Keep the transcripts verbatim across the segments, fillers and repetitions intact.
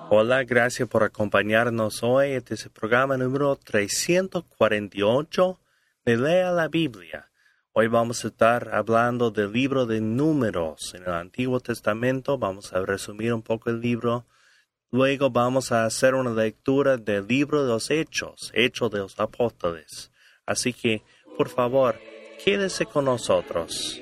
Hola, gracias por acompañarnos hoy. Este es el programa número trescientos cuarenta y ocho de Lea la Biblia. Hoy vamos a estar hablando del libro de Números. En el Antiguo Testamento vamos a resumir un poco el libro. Luego vamos a hacer una lectura del libro de los Hechos, Hechos de los Apóstoles. Así que, por favor, quédese con nosotros.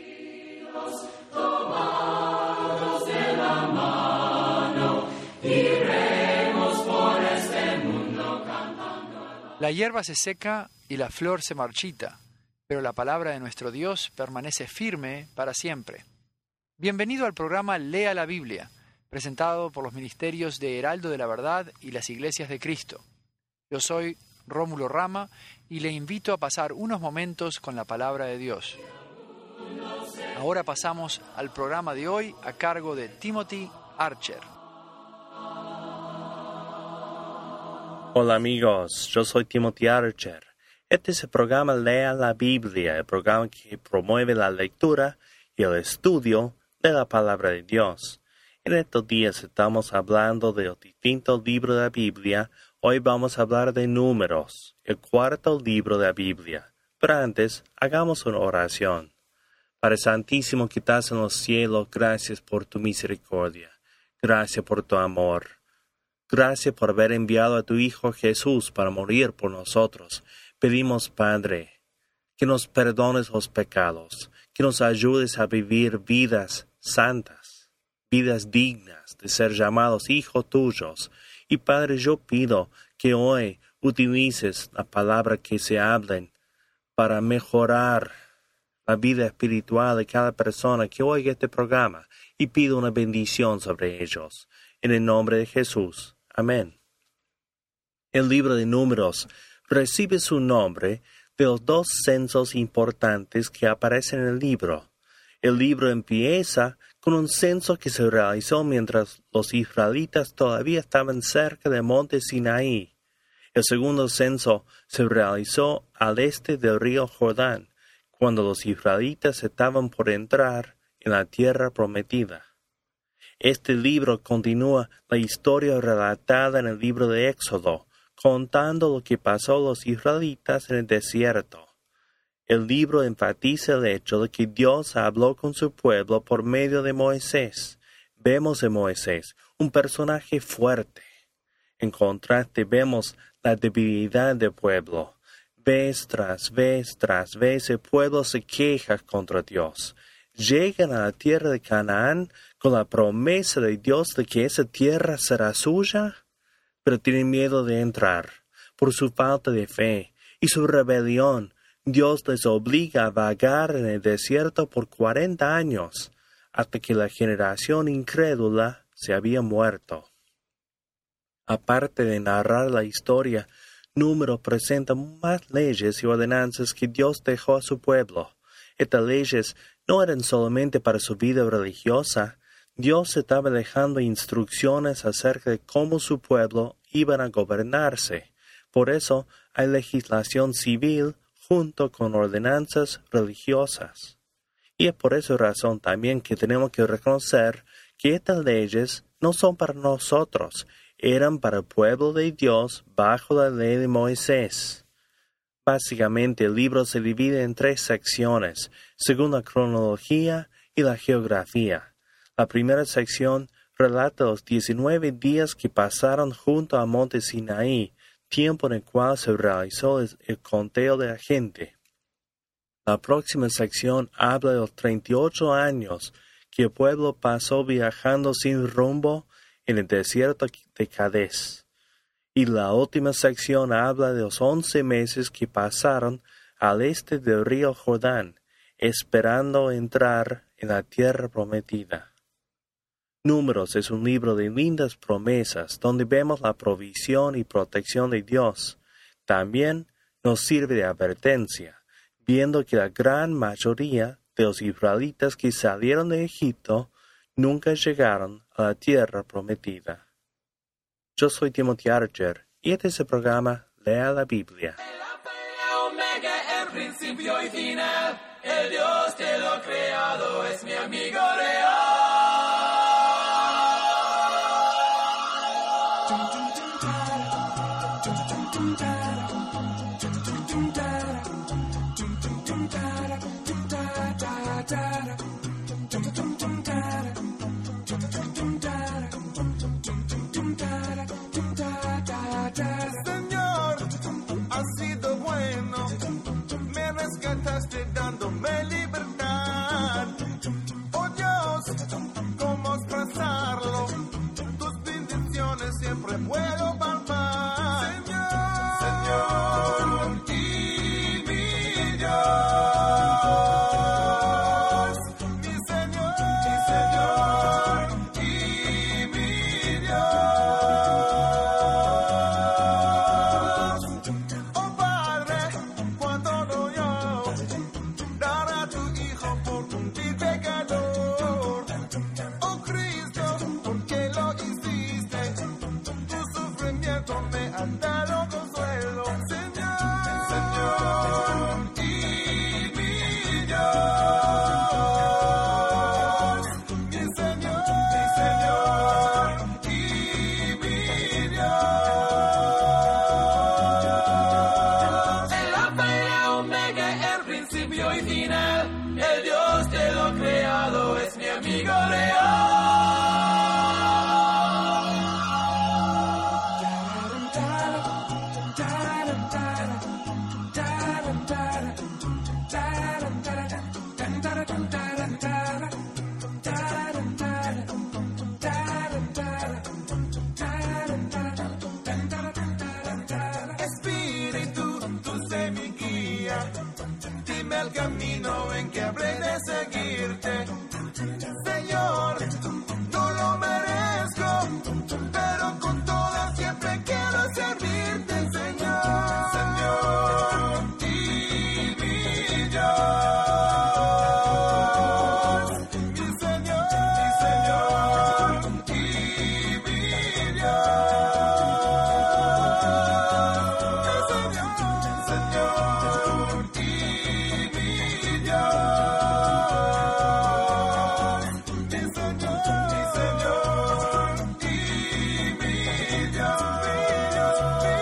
La hierba se seca y la flor se marchita, pero la palabra de nuestro Dios permanece firme para siempre. Bienvenido al programa Lea la Biblia, presentado por los ministerios de Heraldo de la Verdad y las Iglesias de Cristo. Yo soy Rómulo Rama y le invito a pasar unos momentos con la palabra de Dios. Ahora pasamos al programa de hoy a cargo de Timothy Archer. Hola amigos, yo soy Timothy Archer. Este es el programa Lea la Biblia, el programa que promueve la lectura y el estudio de la palabra de Dios. En estos días estamos hablando de los distintos libros de la Biblia. Hoy vamos a hablar de Números, el cuarto libro de la Biblia. Pero antes, hagamos una oración. Padre Santísimo que estás en los cielos, gracias por tu misericordia. Gracias por tu amor. Gracias por haber enviado a tu Hijo Jesús para morir por nosotros. Pedimos, Padre, que nos perdones los pecados, que nos ayudes a vivir vidas santas, vidas dignas de ser llamados hijos tuyos. Y Padre, yo pido que hoy utilices la palabra que se hablen para mejorar la vida espiritual de cada persona que oiga este programa, y pido una bendición sobre ellos. En el nombre de Jesús. Amén. El libro de Números recibe su nombre de los dos censos importantes que aparecen en el libro. El libro empieza con un censo que se realizó mientras los israelitas todavía estaban cerca del monte Sinaí. El segundo censo se realizó al este del río Jordán, cuando los israelitas estaban por entrar en la tierra prometida. Este libro continúa la historia relatada en el libro de Éxodo, contando lo que pasó a los israelitas en el desierto. El libro enfatiza el hecho de que Dios habló con su pueblo por medio de Moisés. Vemos en Moisés un personaje fuerte. En contraste, vemos la debilidad del pueblo. Vez tras vez tras vez el pueblo se queja contra Dios. Llegan a la tierra de Canaán con la promesa de Dios de que esa tierra será suya, pero tienen miedo de entrar por su falta de fe y su rebelión. Dios les obliga a vagar en el desierto por cuarenta años, hasta que la generación incrédula se había muerto. Aparte de narrar la historia, Números presenta más leyes y ordenanzas que Dios dejó a su pueblo. Estas leyes no eran solamente para su vida religiosa. Dios estaba dejando instrucciones acerca de cómo su pueblo iba a gobernarse. Por eso hay legislación civil junto con ordenanzas religiosas. Y es por esa razón también que tenemos que reconocer que estas leyes no son para nosotros, eran para el pueblo de Dios bajo la ley de Moisés. Básicamente, el libro se divide en tres secciones, según la cronología y la geografía. La primera sección relata los diecinueve días que pasaron junto al monte Sinaí, tiempo en el cual se realizó el, el conteo de la gente. La próxima sección habla de los treinta y ocho años que el pueblo pasó viajando sin rumbo en el desierto de Cadés. Y la última sección habla de los once meses que pasaron al este del río Jordán, esperando entrar en la tierra prometida. Números es un libro de lindas promesas, donde vemos la provisión y protección de Dios. También nos sirve de advertencia, viendo que la gran mayoría de los israelitas que salieron de Egipto nunca llegaron a la tierra prometida. Yo soy Timothy Archer y este es el programa Lea la Biblia. El alfa y la omega, el principio y final, el Dios que lo ha creado es mi amigo real. Señor, has sido bueno, me rescataste dándome libertad. Oh Dios, ¿cómo expresarlo? Tus bendiciones siempre puedo palpar. Señor, Señor y mi Dios, mi Señor, mi Señor y mi Dios. Oh Padre, cuando no yo dar a tu Hijo por un vil pecador. Oh Cristo, ¿por qué lo hiciste? Tu sufrimiento me ha dado consuelo. Señor, Señor y mi Dios, mi Señor, mi Señor y mi Dios. El alfa y la omega, el principio y final, el Dios de lo creado es mi amigo Espíritu, tú sé mi guía, dime el camino en que habré de seguirte. Señor, no lo merezco, pero con toda siempre quiero servirte, Señor. Señor y mi Dios, mi Señor, mi Señor y mi Dios. Señor y mi Dios, mi Señor, mi Señor y mi Dios, mi Dios,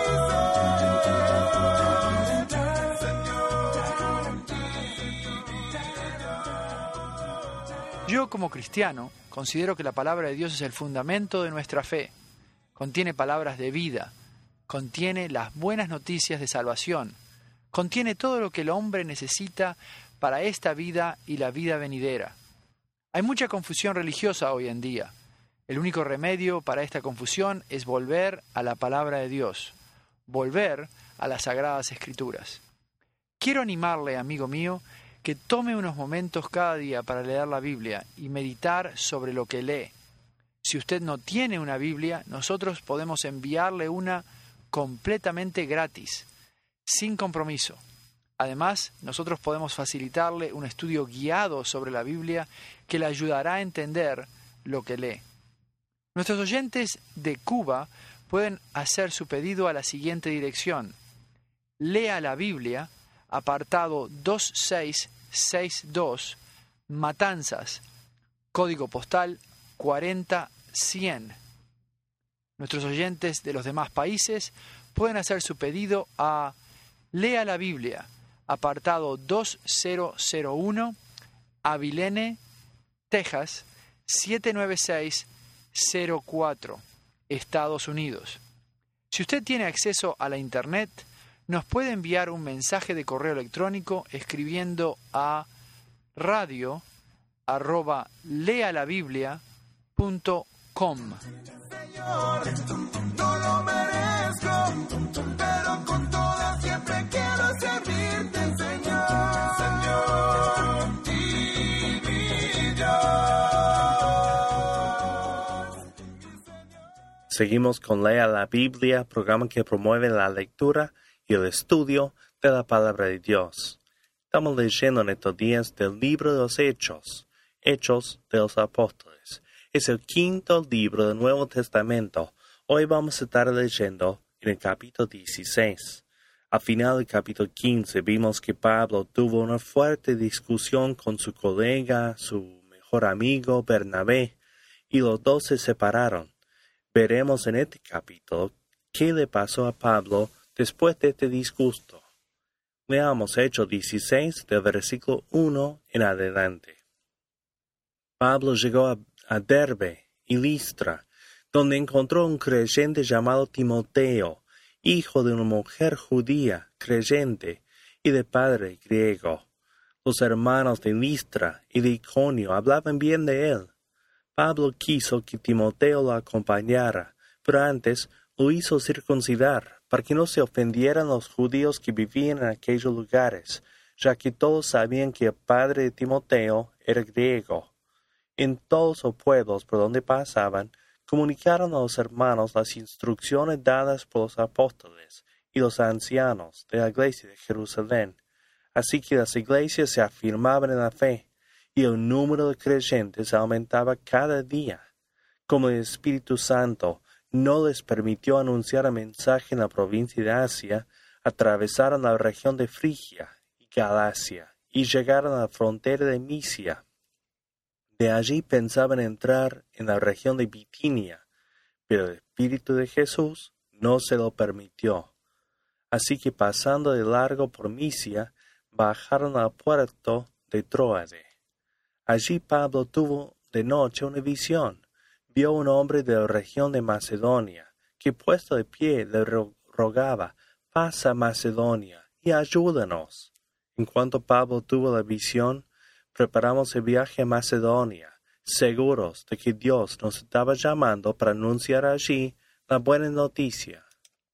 mi Señor y mi Dios. Yo, como cristiano, considero que la palabra de Dios es el fundamento de nuestra fe. Contiene palabras de vida, contiene las buenas noticias de salvación, contiene todo lo que el hombre necesita para esta vida y la vida venidera. Hay mucha confusión religiosa hoy en día. El único remedio para esta confusión es volver a la palabra de Dios, volver a las Sagradas Escrituras. Quiero animarle, amigo mío, que tome unos momentos cada día para leer la Biblia y meditar sobre lo que lee. Si usted no tiene una Biblia, nosotros podemos enviarle una completamente gratis, sin compromiso. Además, nosotros podemos facilitarle un estudio guiado sobre la Biblia que le ayudará a entender lo que lee. Nuestros oyentes de Cuba pueden hacer su pedido a la siguiente dirección: Lea la Biblia, apartado dos seis seis dos, Matanzas, código postal cuarenta cien. Nuestros oyentes de los demás países pueden hacer su pedido a Lea la Biblia, apartado dos mil uno, Abilene, Texas, siete nueve seis cero cuatro, Estados Unidos. Si usted tiene acceso a la Internet, nos puede enviar un mensaje de correo electrónico escribiendo a radio arroba lealabiblia punto com. Señor, no lo merezco, pero con toda siempre quiero servirte, Señor. Señor y mi Dios. Seguimos con Lea la Biblia, programa que promueve la lectura y el estudio de la palabra de Dios. Estamos leyendo en estos días del libro de los Hechos, Hechos de los Apóstoles. Es el quinto libro del Nuevo Testamento. Hoy vamos a estar leyendo en el capítulo dieciséis. Al final del capítulo quince vimos que Pablo tuvo una fuerte discusión con su colega, su mejor amigo Bernabé, y los dos se separaron. Veremos en este capítulo qué le pasó a Pablo después de este disgusto. Leamos Hechos dieciséis, del versículo uno en adelante. Pablo llegó a, a Derbe y Listra, donde encontró un creyente llamado Timoteo, hijo de una mujer judía, creyente, y de padre griego. Los hermanos de Listra y de Iconio hablaban bien de él. Pablo quiso que Timoteo lo acompañara, pero antes lo hizo circuncidar, para que no se ofendieran los judíos que vivían en aquellos lugares, ya que todos sabían que el padre de Timoteo era griego. En todos los pueblos por donde pasaban, comunicaron a los hermanos las instrucciones dadas por los apóstoles y los ancianos de la iglesia de Jerusalén. Así que las iglesias se afirmaban en la fe, y el número de creyentes aumentaba cada día. Como el Espíritu Santo no les permitió anunciar el mensaje en la provincia de Asia, atravesaron la región de Frigia y Galacia, y llegaron a la frontera de Misia. De allí pensaban entrar en la región de Bitinia, pero el Espíritu de Jesús no se lo permitió. Así que pasando de largo por Misia, bajaron al puerto de Troade. Allí Pablo tuvo de noche una visión. Vio un hombre de la región de Macedonia, que puesto de pie le rogaba, pasa a Macedonia y ayúdanos. En cuanto Pablo tuvo la visión, preparamos el viaje a Macedonia, seguros de que Dios nos estaba llamando para anunciar allí la buena noticia.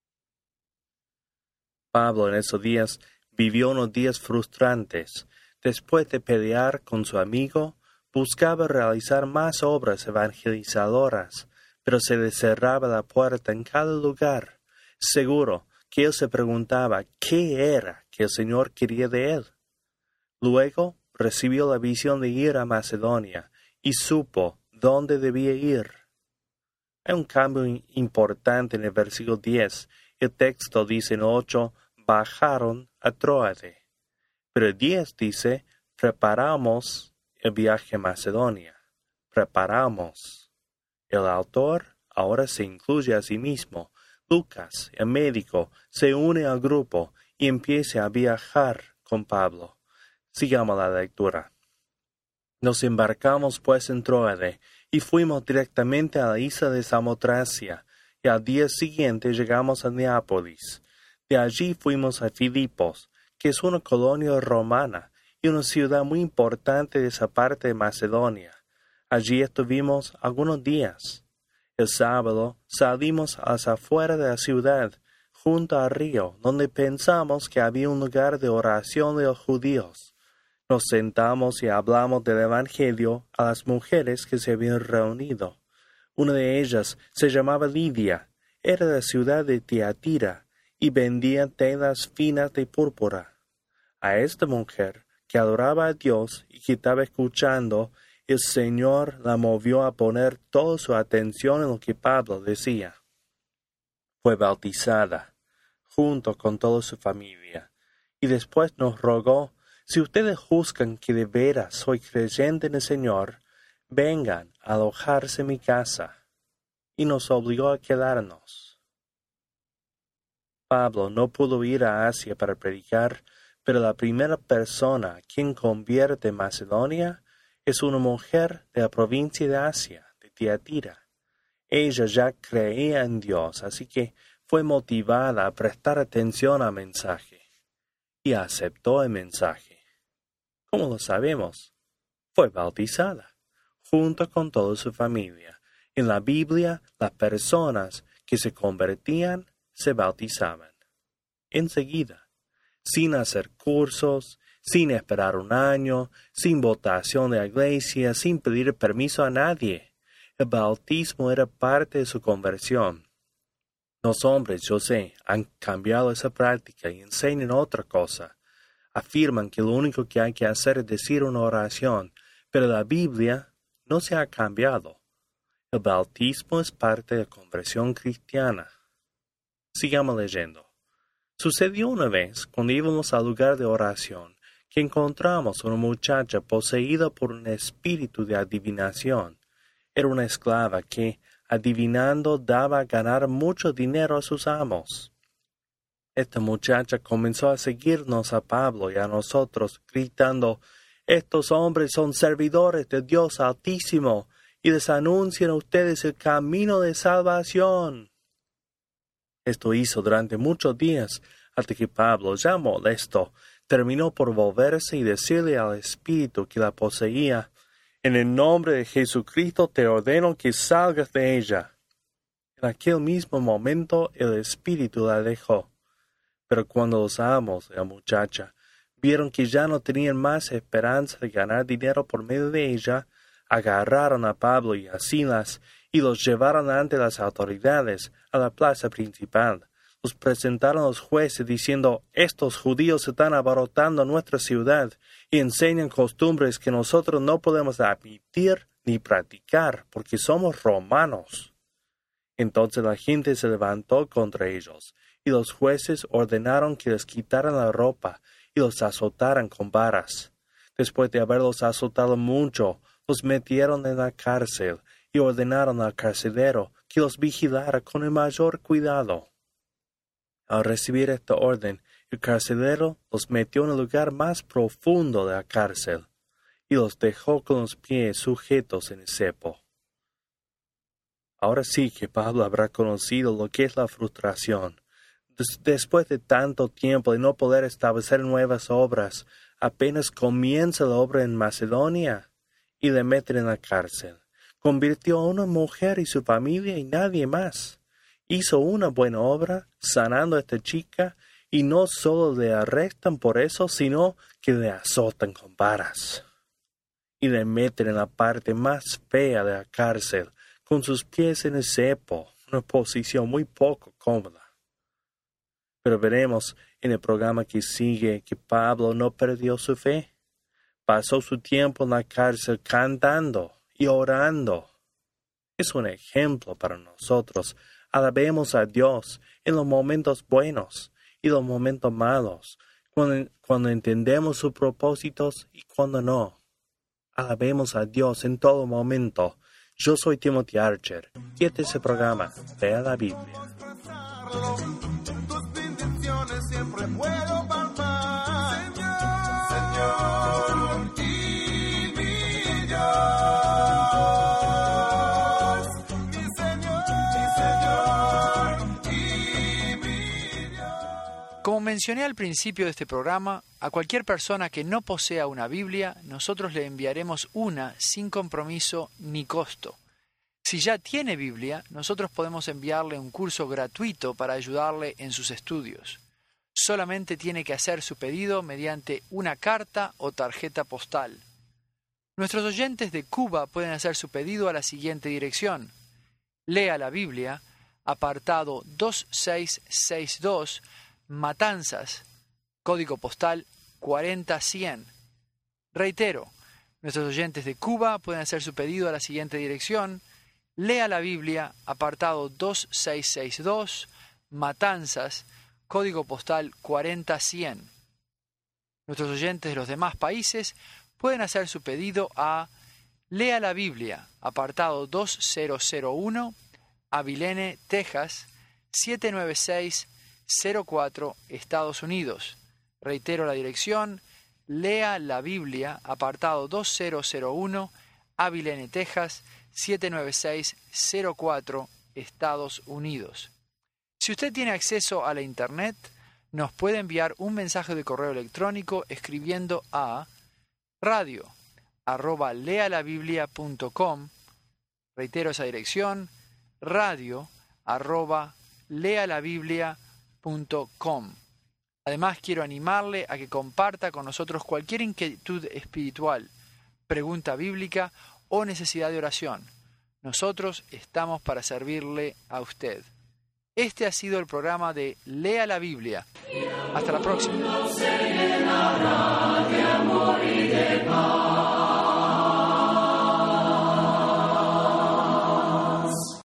Pablo en esos días vivió unos días frustrantes. Después de pelear con su amigo, buscaba realizar más obras evangelizadoras, pero se le cerraba la puerta en cada lugar, seguro que él se preguntaba qué era que el Señor quería de él. Luego recibió la visión de ir a Macedonia y supo dónde debía ir. Hay un cambio importante en el versículo diez. El texto dice en ocho, bajaron a Troade. Pero el diez dice, preparamos el viaje a Macedonia. Preparamos. El autor ahora se incluye a sí mismo. Lucas, el médico, se une al grupo y empieza a viajar con Pablo. Sigamos la lectura. Nos embarcamos pues en Troade y fuimos directamente a la isla de Samotracia, y al día siguiente llegamos a Neápolis. De allí fuimos a Filipos, que es una colonia romana y una ciudad muy importante de esa parte de Macedonia. Allí estuvimos algunos días. El sábado salimos a las afueras de la ciudad, junto al río, donde pensamos que había un lugar de oración de los judíos. Nos sentamos y hablamos del Evangelio a las mujeres que se habían reunido. Una de ellas se llamaba Lidia, era de la ciudad de Tiatira, y vendía telas finas de púrpura. A esta mujer, que adoraba a Dios y que estaba escuchando, el Señor la movió a poner toda su atención en lo que Pablo decía. Fue bautizada, junto con toda su familia, y después nos rogó, si ustedes juzgan que de veras soy creyente en el Señor, vengan a alojarse en mi casa, y nos obligó a quedarnos. Pablo no pudo ir a Asia para predicar, pero la primera persona a quien convierte Macedonia es una mujer de la provincia de Asia, de Tiatira. Ella ya creía en Dios, así que fue motivada a prestar atención al mensaje, y aceptó el mensaje. ¿Cómo lo sabemos? Fue bautizada, junto con toda su familia. En la Biblia, las personas que se convertían se bautizaban. Enseguida, sin hacer cursos, sin esperar un año, sin votación de la iglesia, sin pedir permiso a nadie. El bautismo era parte de su conversión. Los hombres, yo sé, han cambiado esa práctica y enseñan otra cosa. Afirman que lo único que hay que hacer es decir una oración, pero la Biblia no se ha cambiado. El bautismo es parte de la conversión cristiana. Sigamos leyendo. Sucedió una vez, cuando íbamos al lugar de oración, que encontramos una muchacha poseída por un espíritu de adivinación. Era una esclava que, adivinando daba a ganar mucho dinero a sus amos. Esta muchacha comenzó a seguirnos a Pablo y a nosotros, gritando, «Estos hombres son servidores de Dios Altísimo, y les anuncian a ustedes el camino de salvación». Esto hizo durante muchos días, hasta que Pablo, ya molesto, terminó por volverse y decirle al espíritu que la poseía, «En el nombre de Jesucristo te ordeno que salgas de ella». En aquel mismo momento el espíritu la dejó. Pero cuando los amos de la muchacha vieron que ya no tenían más esperanza de ganar dinero por medio de ella, agarraron a Pablo y a Silas y los llevaron ante las autoridades a la plaza principal. Los presentaron a los jueces diciendo, «Estos judíos están abarrotando nuestra ciudad y enseñan costumbres que nosotros no podemos admitir ni practicar porque somos romanos». Entonces la gente se levantó contra ellos, y los jueces ordenaron que les quitaran la ropa y los azotaran con varas. Después de haberlos azotado mucho, los metieron en la cárcel y ordenaron al carcelero que los vigilara con el mayor cuidado. Al recibir esta orden, el carcelero los metió en el lugar más profundo de la cárcel y los dejó con los pies sujetos en el cepo. Ahora sí que Pablo habrá conocido lo que es la frustración. Después de tanto tiempo de no poder establecer nuevas obras, apenas comienza la obra en Macedonia y le meten en la cárcel. Convirtió a una mujer y su familia y nadie más. Hizo una buena obra sanando a esta chica y no solo le arrestan por eso, sino que le azotan con varas. Y le meten en la parte más fea de la cárcel, con sus pies en el cepo, una posición muy poco cómoda. Pero veremos en el programa que sigue que Pablo no perdió su fe. Pasó su tiempo en la cárcel cantando y orando. Es un ejemplo para nosotros. Alabemos a Dios en los momentos buenos y los momentos malos, cuando, cuando entendemos sus propósitos y cuando no. Alabemos a Dios en todo momento. Yo soy Timothy Archer y este es el programa Lea la Biblia. Tus bendiciones siempre puedo palpar, Señor, Señor, y mi Dios, mi Señor, mi Señor, y mi Dios. Como mencioné al principio de este programa, a cualquier persona que no posea una Biblia, nosotros le enviaremos una sin compromiso ni costo. Si ya tiene Biblia, nosotros podemos enviarle un curso gratuito para ayudarle en sus estudios. Solamente tiene que hacer su pedido mediante una carta o tarjeta postal. Nuestros oyentes de Cuba pueden hacer su pedido a la siguiente dirección. Lea la Biblia, apartado dos seis seis dos, Matanzas, código postal cuarenta cien. Reitero, nuestros oyentes de Cuba pueden hacer su pedido a la siguiente dirección. Lea la Biblia, apartado dos seis seis dos, Matanzas, código postal cuarenta cien. Nuestros oyentes de los demás países pueden hacer su pedido a Lea la Biblia, apartado dos mil uno, Abilene, Texas, siete nueve seis cero cuatro, Estados Unidos. Reitero la dirección, Lea la Biblia, apartado dos mil uno, Abilene, Texas, siete nueve seis cero cuatro, Estados Unidos. Si usted tiene acceso a la Internet, nos puede enviar un mensaje de correo electrónico escribiendo a radio arroba lealabiblia punto com. Reitero esa dirección, radio arroba lealabiblia punto com. Además, quiero animarle a que comparta con nosotros cualquier inquietud espiritual, pregunta bíblica o necesidad de oración. Nosotros estamos para servirle a usted. Este ha sido el programa de Lea la Biblia. Hasta la próxima.